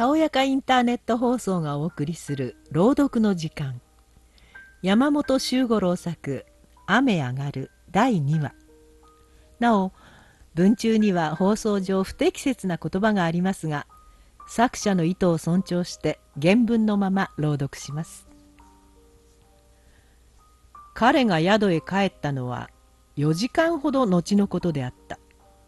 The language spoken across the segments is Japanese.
たおやかインターネット放送がお送りする朗読の時間、山本周五郎作「雨上がる」第2話。なお文中には放送上不適切な言葉がありますが、作者の意図を尊重して原文のまま朗読します。彼が宿へ帰ったのは4時間ほど後のことであった。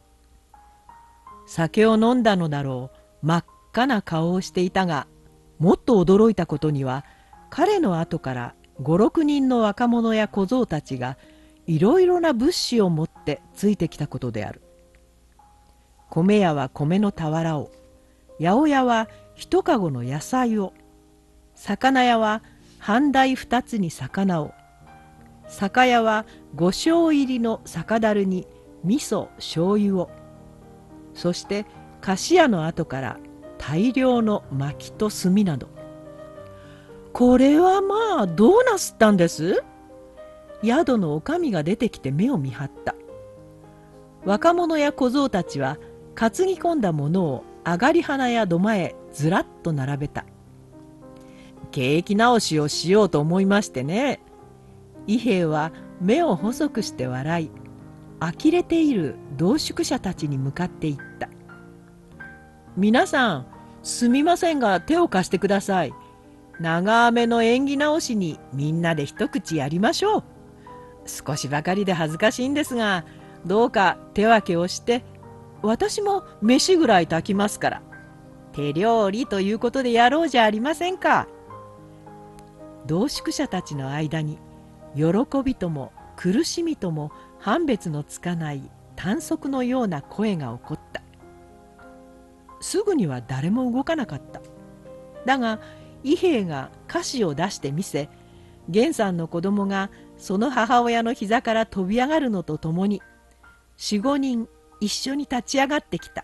酒を飲んだのだろう。真っ赤な顔をしていたが、もっと驚いたことには、彼の後から5、6人の若者や小僧たちがいろいろな物資を持ってついてきたことである。米屋は米の俵を、八百屋は一かごの野菜を、魚屋は半台2つに魚を、酒屋は5升入りの酒樽に味噌醤油を、そして菓子屋の後から大量の薪と炭など。これはまあどうなすったんです？宿のおかみが出てきて目を見張った。若者や小僧たちは担ぎ込んだものを上がり花や土間へずらっと並べた。景気直しをしようと思いましてね。伊兵衛は目を細くして笑い、呆れている同宿者たちに向かって言った。皆さん、すみませんが手を貸してください。長雨の縁起直しにみんなで一口やりましょう。少しばかりで恥ずかしいんですが、どうか手分けをして、私も飯ぐらい炊きますから。手料理ということでやろうじゃありませんか。同宿者たちの間に、喜びとも苦しみとも判別のつかない短足のような声が起こった。すぐには誰も動かなかった。だが伊兵衛が菓子を出してみせ、源さんの子供がその母親の膝から飛び上がるのとともに4、5人一緒に立ち上がってきた。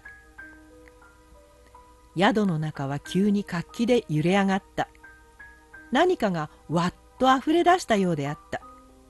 宿の中は急に活気で揺れ上がった。何かがわっとあふれ出したようであった。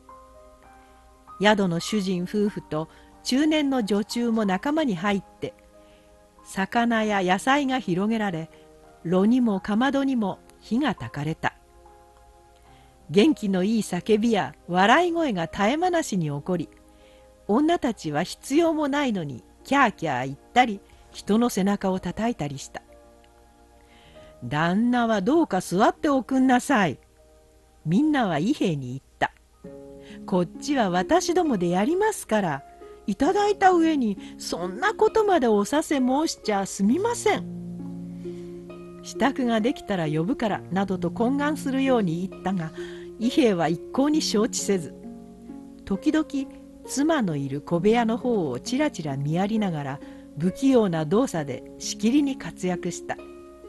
宿の主人夫婦と中年の女中も仲間に入って、魚や野菜が広げられ、炉にもかまどにも火が焚かれた。元気のいい叫びや笑い声が絶え間なしに起こり、女たちは必要もないのにキャーキャー言ったり、人の背中を叩いたりした。旦那はどうか座っておくんなさい。みんなは伊兵衛に言った。こっちは私どもでやりますから、いただいた上にそんなことまでおさせ申しちゃすみません。支度ができたら呼ぶからなどと懇願するように言ったが、伊兵衛は一向に承知せず、時々妻のいる小部屋の方をちらちら見やりながら不器用な動作でしきりに活躍した。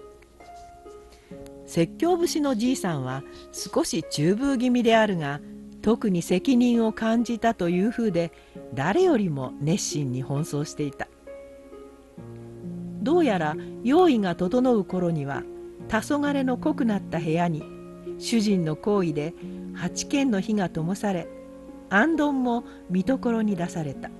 説教節のじいさんは少し中風気味であるが、特に責任を感じたというふうで誰よりも熱心に奔走していた。どうやら用意が整う頃には黄昏の濃くなった部屋に主人の行為で8軒の火が灯され、行灯も見所に出された。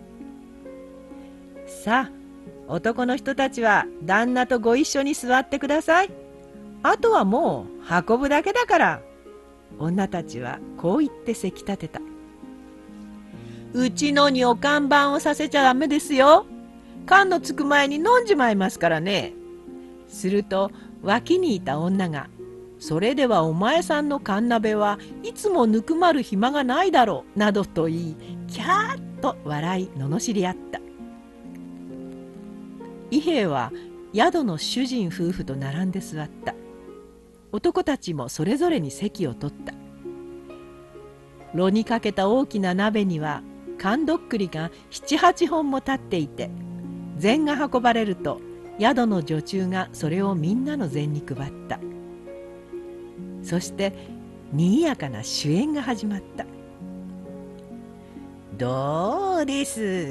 さあ男の人たちは旦那とご一緒に座ってください。あとはもう運ぶだけだから。女たちはこう言ってせき立てた。うちのにお看板をさせちゃダメですよ。缶のつく前に飲んじまいますからね。すると脇にいた女が、それではお前さんの缶鍋はいつもぬくまる暇がないだろうなどと言い、キャーッと笑い罵り合った。伊兵衛は宿の主人夫婦と並んで座った。男たちもそれぞれに席を取った。炉にかけた大きな鍋には缶どっくりが7、8本も立っていて、膳が運ばれると宿の女中がそれをみんなの膳に配った。そしてにぎやかな酒宴が始まった。どうです。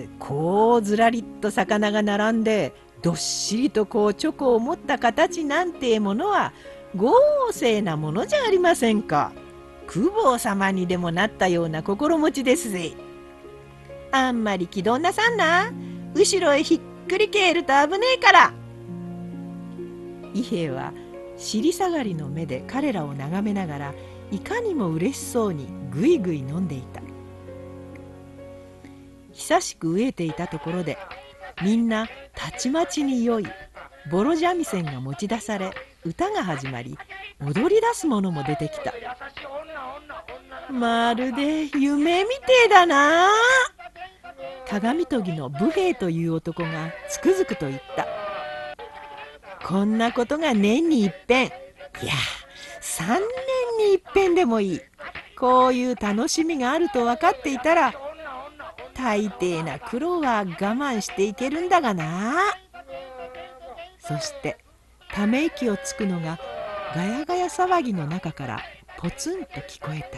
こうずらりっと魚が並んで、どっしりとこうチョコを持った形なんてものは豪勢なものじゃありませんか。公方様にでもなったような心持ちですぜ。あんまり気取んなさんな。後ろへひっくり返ると危ねえから。 伊兵衛は尻下がりの目で彼らを眺めながら、いかにも嬉しそうにぐいぐい飲んでいた。久しく飢えていたところで、みんなたちまちに良いボロ三味線が持ち出され、歌が始まり、踊り出す者も出てきた。まるで夢みてえだな。鏡研ぎの武兵衛という男がつくづくと言った。こんなことが年に一遍、いや3年に一遍でもいい、こういう楽しみがあると分かっていたら、大抵な苦労は我慢していけるんだがな。そしてため息をつくのがガヤガヤ騒ぎの中からポツンと聞こえた。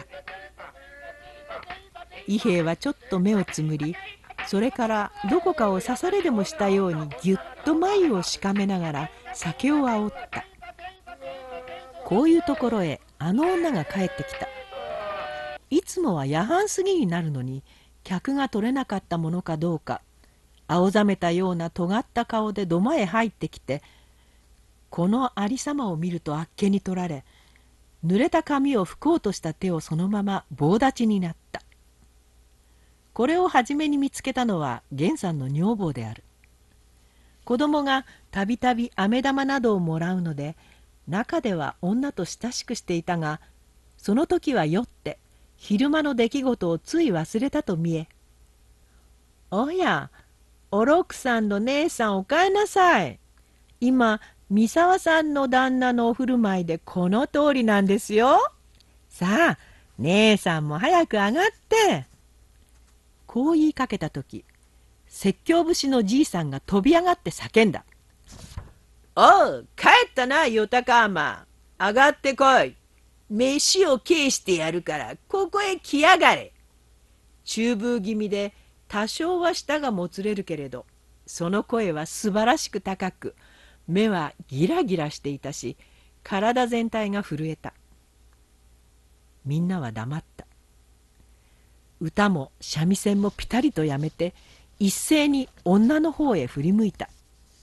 伊兵衛はちょっと目をつむり、それからどこかを刺されでもしたようにぎゅっと眉をしかめながら酒をあおった。こういうところへあの女が帰ってきた。いつもは夜半過ぎになるのに客が取れなかったものかどうか、青ざめたような尖った顔で土間へ入ってきて、このありさまを見るとあっけに取られ、濡れた髪を拭こうとした手をそのまま棒立ちになった。これを初めに見つけたのは源さんの女房である。子供がたびたび飴玉などをもらうので、中では女と親しくしていたが、その時は酔って昼間の出来事をつい忘れたと見え、おや、おろくさんの姉さんお帰りなさい。今、三沢さんの旦那のお振る舞いでこの通りなんですよ。さあ、姉さんも早く上がって。こう言いかけた時、説教節のじいさんが飛び上がって叫んだ。おう、帰ったな、よたかま。上がってこい。飯を返してやるから、ここへ来やがれ。中風気味で、多少は舌がもつれるけれど、その声は素晴らしく高く、目はギラギラしていたし、体全体が震えた。みんなは黙った。歌も三味線もピタリとやめて、一斉に女の方へ振り向いた。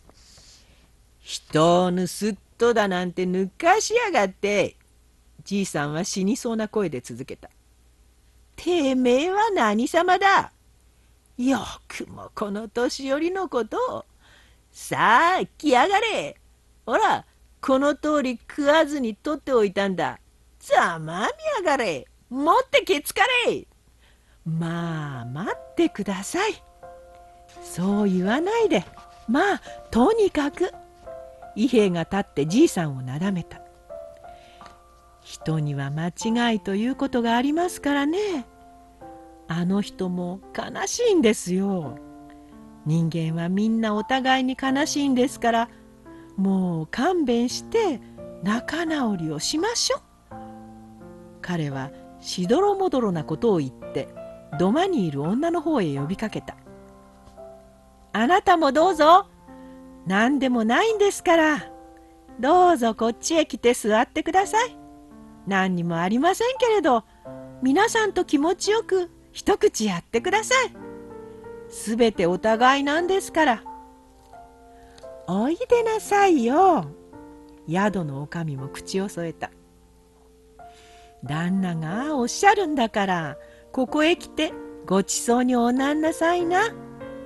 人を盗っ人だなんて抜かしやがって。じいさんは死にそうな声で続けた。てめえは何様だ。よくもこの年寄りのことを。さあ来やがれ。ほらこの通り食わずに取っておいたんだ。ざまみやがれ。持ってけつかれ。まあ待ってください。そう言わないで。まあとにかく。伊兵衛が立ってじいさんをなだめた。人には間違いということがありますからね。あの人も悲しいんですよ。人間はみんなお互いに悲しいんですから、もう勘弁して仲直りをしましょう。彼はしどろもどろなことを言って土間にいる女の方へ呼びかけた。あなたもどうぞ。何でもないんですから。どうぞこっちへ来て座ってください。何にもありませんけれど、皆さんと気持ちよく一口やってください。すべてお互いなんですから。おいでなさいよ。宿の女将も口を添えた。旦那がおっしゃるんだから、ここへ来てごちそうにおなんなさいな。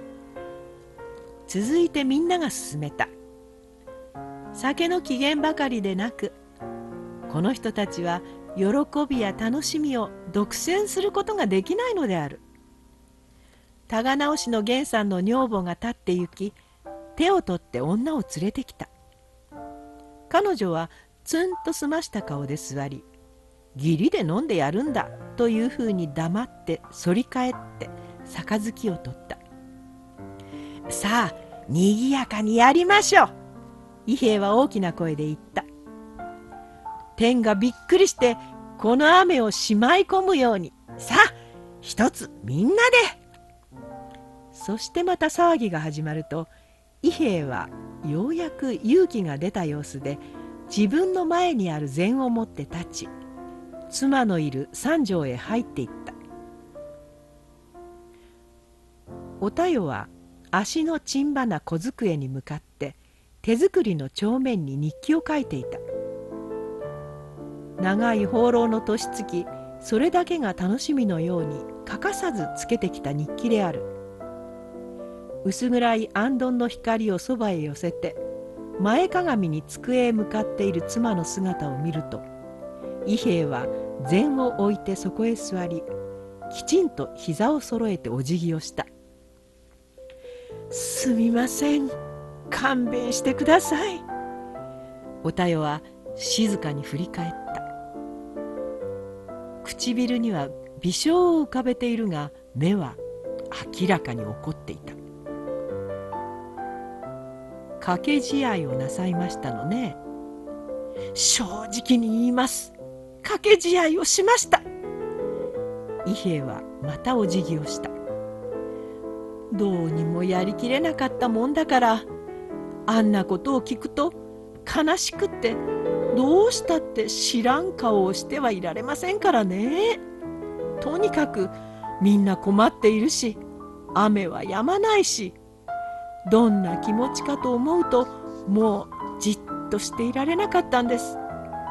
続いてみんなが勧めた。酒の機嫌ばかりでなく、この人たちは喜びや楽しみを独占することができないのである。高直しの源さんの女房が立って行き、手を取って女を連れてきた。彼女はツンと澄ました顔で座り、義理で飲んでやるんだというふうに黙って反り返って杯を取った。さあにぎやかにやりましょう。伊兵衛は大きな声で言った。天がびっくりしてこの雨をしまい込むように、さあ一つみんなで。そしてまた騒ぎが始まると、伊兵衛はようやく勇気が出た様子で自分の前にある膳を持って立ち、妻のいる三畳へ入っていった。おたよは足のちんばな小机に向かって手作りの帳面に日記を書いていた。長い放浪の年月、それだけが楽しみのように欠かさずつけてきた日記である。薄暗い行燈の光をそばへ寄せて、前かがみに机へ向かっている妻の姿を見ると、伊兵衛は膳を置いてそこへ座り、きちんと膝をそろえてお辞儀をした。すみません、勘弁してください。おたよは静かに振り返った。唇には微笑を浮かべているが、目は明らかに怒っていた。掛け試合をなさいましたのね。正直に言います。掛け試合をしました。伊兵衛はまたお辞儀をした。どうにもやりきれなかったもんだから、あんなことを聞くと悲しくってどうしたって知らん顔をしてはいられませんからね。とにかくみんな困っているし、雨は止まないし、どんな気持ちかと思うともうじっとしていられなかったんです。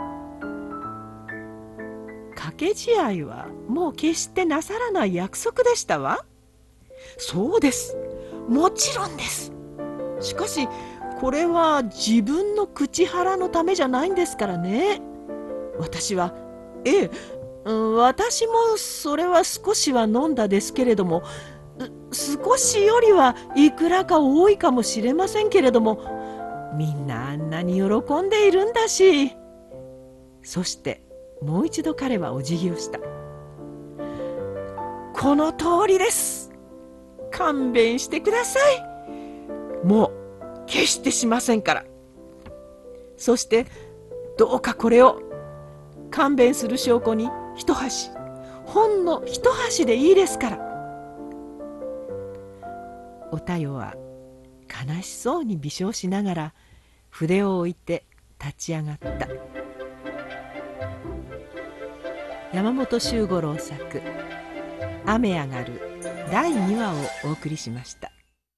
掛け試合はもう決してなさらない約束でしたわ。そうです、もちろんです。しかしこれは自分の口腹のためじゃないんですからね。私は私もそれは少しは飲んだですけれども、少しよりはいくらか多いかもしれませんけれども、みんなあんなに喜んでいるんだし。そしてもう一度彼はお辞儀をした。この通りです。勘弁してください。もう決してしませんから。そしてどうかこれを勘弁する証拠に一箸、ほんの一箸でいいですから。おたよは悲しそうに微笑しながら筆を置いて立ち上がった。山本周五郎作「雨上がる」第2話をお送りしました。